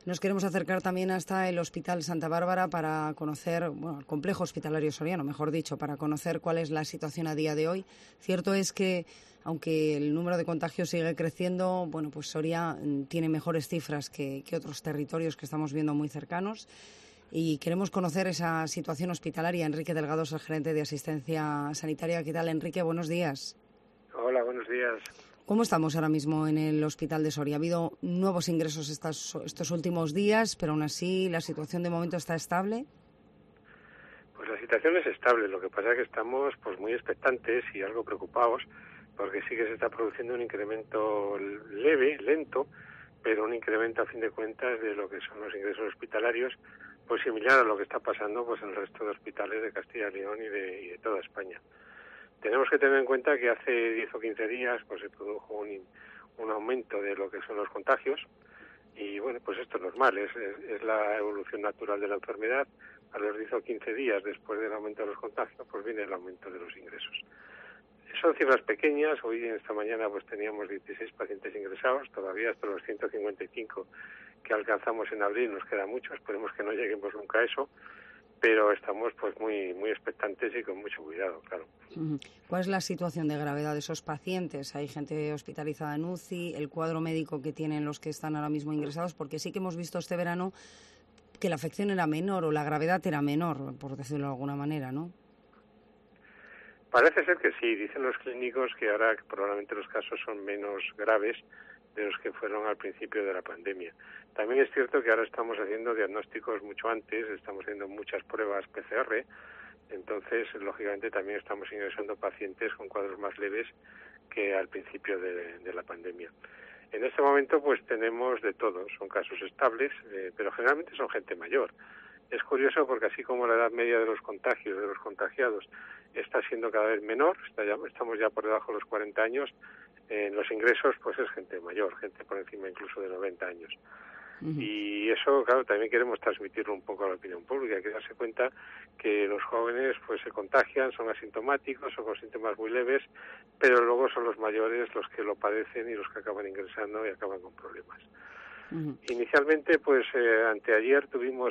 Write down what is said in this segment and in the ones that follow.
Nos queremos acercar también hasta el Hospital Santa Bárbara para conocer, bueno, el complejo hospitalario soriano, mejor dicho, para conocer cuál es la situación a día de hoy. Cierto es que, aunque el número de contagios sigue creciendo, bueno, pues Soria tiene mejores cifras que otros territorios que estamos viendo muy cercanos. Y queremos conocer esa situación hospitalaria. Enrique Delgado es el gerente de asistencia sanitaria. ¿Qué tal, Enrique? Buenos días. Hola, buenos días. ¿Cómo estamos ahora mismo en el hospital de Soria? Ha habido nuevos ingresos estos últimos días, pero aún así la situación de momento está estable. Pues la situación es estable. Lo que pasa es que estamos pues muy expectantes y algo preocupados, porque sí que se está produciendo un incremento leve, lento, pero un incremento a fin de cuentas de lo que son los ingresos hospitalarios, pues similar a lo que está pasando pues en el resto de hospitales de Castilla y León y de toda España. Tenemos que tener en cuenta que hace 10 o 15 días pues se produjo un aumento de lo que son los contagios y bueno, pues esto es normal, es la evolución natural de la enfermedad. A los 10 o 15 días después del aumento de los contagios pues viene el aumento de los ingresos. Son cifras pequeñas. Hoy, esta mañana, pues teníamos 16 pacientes ingresados, todavía hasta los 155 que alcanzamos en abril nos queda mucho, esperemos que no lleguemos nunca a eso, pero estamos pues muy expectantes y con mucho cuidado, claro. ¿Cuál es la situación de gravedad de esos pacientes? ¿Hay gente hospitalizada en UCI? ¿El cuadro médico que tienen los que están ahora mismo ingresados? Porque sí que hemos visto este verano que la afección era menor o la gravedad era menor, por decirlo de alguna manera, ¿no? Parece ser que sí. Dicen los clínicos que ahora probablemente los casos son menos graves de los que fueron al principio de la pandemia. También es cierto que ahora estamos haciendo diagnósticos mucho antes, estamos haciendo muchas pruebas PCR, entonces lógicamente también estamos ingresando pacientes con cuadros más leves que al principio de la pandemia. En este momento pues tenemos de todo, son casos estables, pero generalmente son gente mayor. Es curioso porque así como la edad media de los contagios, de los contagiados, está siendo cada vez menor, estamos ya por debajo de los 40 años, los ingresos pues es gente mayor, gente por encima incluso de 90 años. Y eso, claro, también queremos transmitirlo un poco a la opinión pública, que darse cuenta que los jóvenes pues se contagian, son asintomáticos o con síntomas muy leves, pero luego son los mayores los que lo padecen y los que acaban ingresando y acaban con problemas. Inicialmente, pues anteayer tuvimos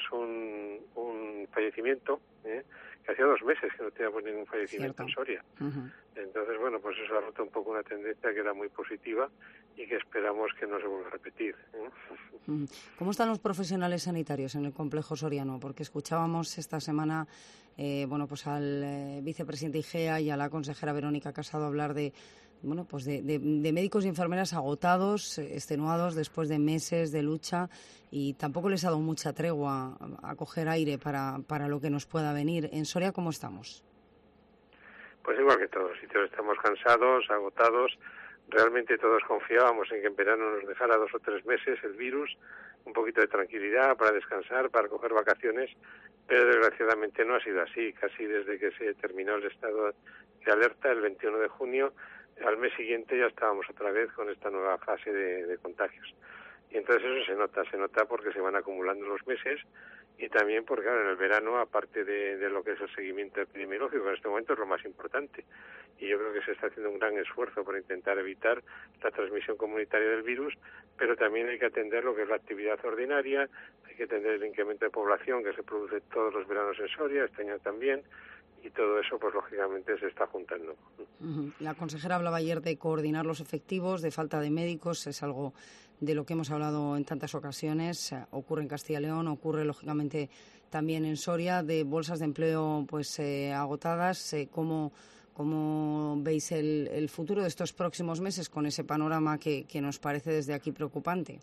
un fallecimiento, que hacía 2 meses que no teníamos ningún fallecimiento en Soria. Entonces, bueno, pues eso ha roto un poco una tendencia que era muy positiva y que esperamos que no se vuelva a repetir. ¿Cómo están los profesionales sanitarios en el complejo soriano? Porque escuchábamos esta semana bueno, pues al vicepresidente IGEA y a la consejera Verónica Casado hablar de médicos y enfermeras agotados, extenuados después de meses de lucha, y tampoco les ha dado mucha tregua a coger aire para lo que nos pueda venir. ¿En Soria cómo estamos? Pues igual que todos, y todos estamos cansados, agotados. Realmente todos confiábamos en que en verano nos dejara 2 o 3 meses el virus, un poquito de tranquilidad para descansar, para coger vacaciones, pero desgraciadamente no ha sido así. Casi desde que se terminó el estado de alerta, el 21 de junio, al mes siguiente ya estábamos otra vez con esta nueva fase de contagios. Y entonces eso se nota porque se van acumulando los meses y también porque, claro, en el verano, aparte de lo que es el seguimiento epidemiológico, en este momento es lo más importante. Y yo creo que se está haciendo un gran esfuerzo por intentar evitar la transmisión comunitaria del virus, pero también hay que atender lo que es la actividad ordinaria, hay que atender el incremento de población que se produce todos los veranos en Soria, este año también, y todo eso, pues lógicamente, se está juntando. La consejera hablaba ayer de coordinar los efectivos, de falta de médicos, es algo de lo que hemos hablado en tantas ocasiones. Ocurre en Castilla y León, ocurre lógicamente también en Soria, de bolsas de empleo pues agotadas. ¿Cómo veis el futuro de estos próximos meses con ese panorama que nos parece desde aquí preocupante?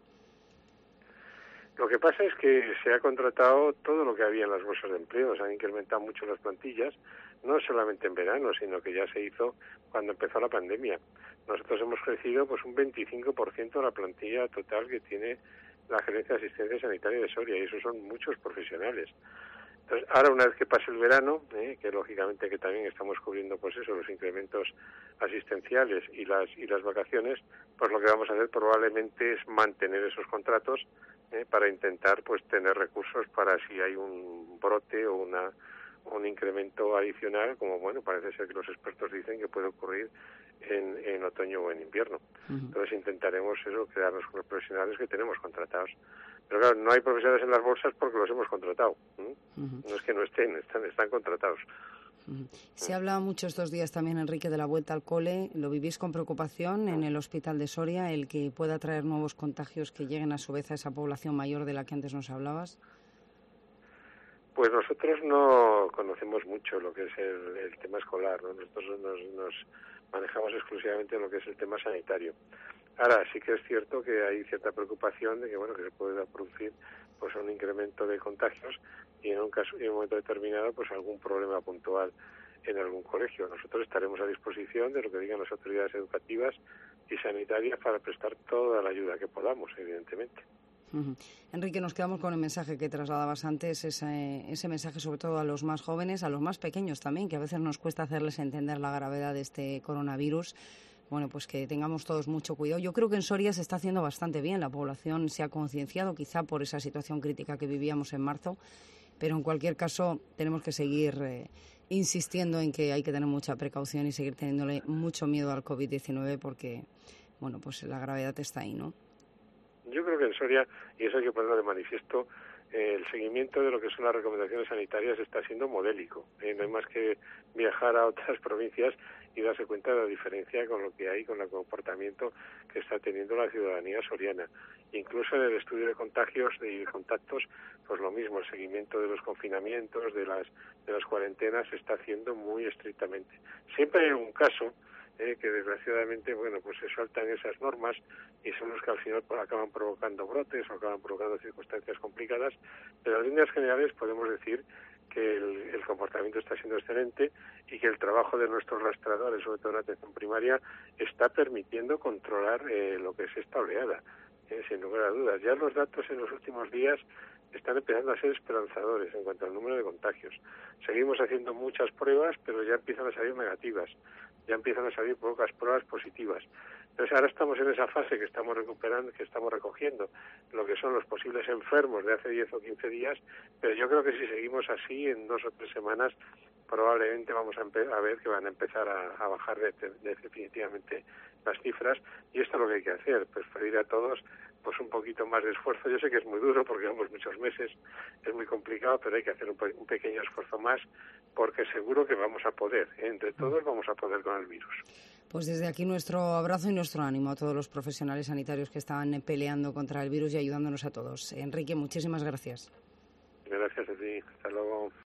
Lo que pasa es que se ha contratado todo lo que había en las bolsas de empleo, se han incrementado mucho las plantillas, no solamente en verano, sino que ya se hizo cuando empezó la pandemia. Nosotros hemos crecido pues un 25% de la plantilla total que tiene la Gerencia de Asistencia Sanitaria de Soria, y esos son muchos profesionales. Entonces, ahora una vez que pase el verano, que lógicamente que también estamos cubriendo pues eso, los incrementos asistenciales y las vacaciones, pues lo que vamos a hacer probablemente es mantener esos contratos para intentar pues tener recursos para si hay un brote o un incremento adicional, como bueno, parece ser que los expertos dicen que puede ocurrir en otoño o en invierno. Entonces intentaremos eso, quedarnos con los profesionales que tenemos contratados. Pero claro, no hay profesionales en las bolsas porque los hemos contratado. No es que no están contratados. Se habla mucho estos días también, Enrique, de la vuelta al cole. ¿Lo vivís con preocupación en el hospital de Soria, el que pueda traer nuevos contagios que lleguen a su vez a esa población mayor de la que antes nos hablabas? Pues nosotros no conocemos mucho lo que es el tema escolar, ¿no? Nosotros nos manejamos exclusivamente lo que es el tema sanitario. Ahora, sí que es cierto que hay cierta preocupación de que, bueno, que se pueda producir pues un incremento de contagios y en un momento determinado pues algún problema puntual en algún colegio. Nosotros estaremos a disposición de lo que digan las autoridades educativas y sanitarias para prestar toda la ayuda que podamos, evidentemente. Enrique, nos quedamos con el mensaje que trasladabas antes, ese mensaje sobre todo a los más jóvenes, a los más pequeños también, que a veces nos cuesta hacerles entender la gravedad de este coronavirus. Bueno, pues que tengamos todos mucho cuidado. Yo creo que en Soria se está haciendo bastante bien, la población se ha concienciado quizá por esa situación crítica que vivíamos en marzo, pero en cualquier caso tenemos que seguir insistiendo en que hay que tener mucha precaución y seguir teniéndole mucho miedo al COVID-19 porque, bueno, pues la gravedad está ahí, ¿no? Yo creo que en Soria, y eso hay que ponerlo de manifiesto, el seguimiento de lo que son las recomendaciones sanitarias está siendo modélico. No hay más que viajar a otras provincias y darse cuenta de la diferencia con lo que hay, con el comportamiento que está teniendo la ciudadanía soriana. Incluso en el estudio de contagios y contactos, pues lo mismo, el seguimiento de los confinamientos, de las cuarentenas se está haciendo muy estrictamente. Siempre hay un caso que desgraciadamente, bueno, pues se saltan esas normas y son los que al final pues, acaban provocando brotes o acaban provocando circunstancias complicadas, pero en líneas generales podemos decir que el comportamiento está siendo excelente y que el trabajo de nuestros rastreadores, sobre todo en la atención primaria, está permitiendo controlar lo que es esta oleada, sin lugar a dudas. Ya los datos en los últimos días están empezando a ser esperanzadores en cuanto al número de contagios. Seguimos haciendo muchas pruebas, pero ya empiezan a salir negativas, ya empiezan a salir pocas pruebas positivas. Entonces ahora estamos en esa fase que estamos recuperando, que estamos recogiendo lo que son los posibles enfermos de hace 10 o 15 días, pero yo creo que si seguimos así, en 2 o 3 semanas, probablemente vamos a ver que van a empezar a bajar definitivamente las cifras, y esto es lo que hay que hacer, pues pedir a todos pues un poquito más de esfuerzo. Yo sé que es muy duro porque llevamos muchos meses, es muy complicado, pero hay que hacer un pequeño esfuerzo más porque seguro que vamos a poder, entre todos vamos a poder con el virus. Pues desde aquí nuestro abrazo y nuestro ánimo a todos los profesionales sanitarios que están peleando contra el virus y ayudándonos a todos. Enrique, muchísimas gracias. Gracias a ti. Hasta luego.